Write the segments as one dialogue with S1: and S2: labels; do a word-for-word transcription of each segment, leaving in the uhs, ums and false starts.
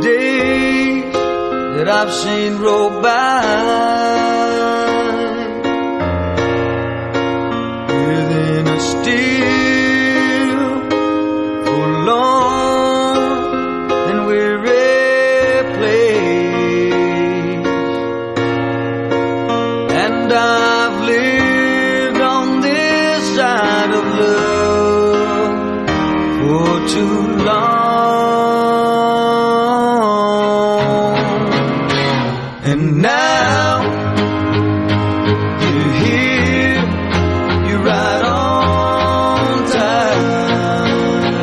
S1: days that I've seen roll by within a still, forlorn, and weary place. And I've lived on this side of love for too long. And now you're here, you're right on time,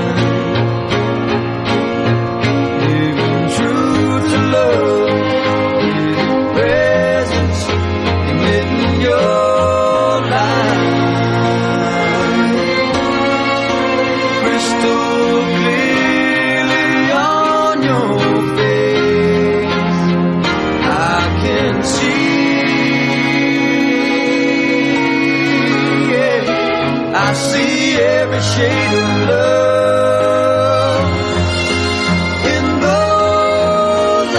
S1: living true to love, with your presence, emitting your light, crystal clearly on your face. I can see, yeah, I see every shade of love in those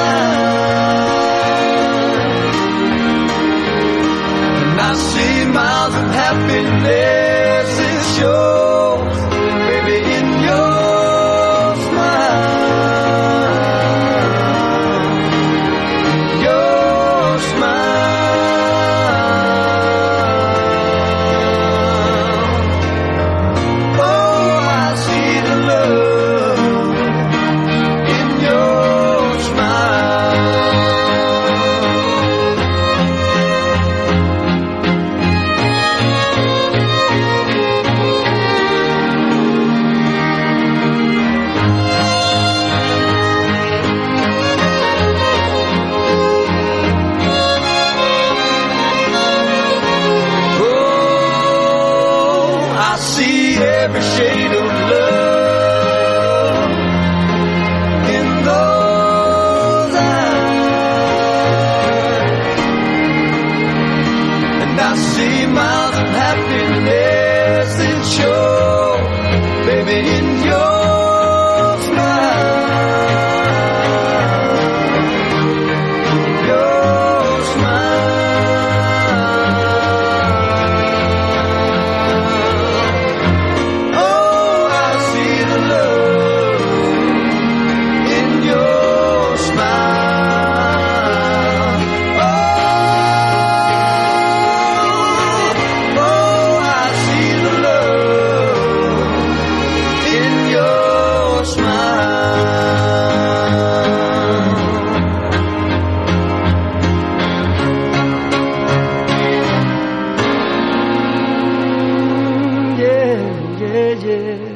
S1: eyes, and I see miles of happiness it shows, baby, in your smile, your smile. Oh, I see the love in your smile. Oh, I see every shade of love in those eyes, and I see miles of happiness that show, baby, in your smile, your smile. Oh, I see the love in your smile. Oh, oh, I see the love in your smile. Yeah, yeah, yeah.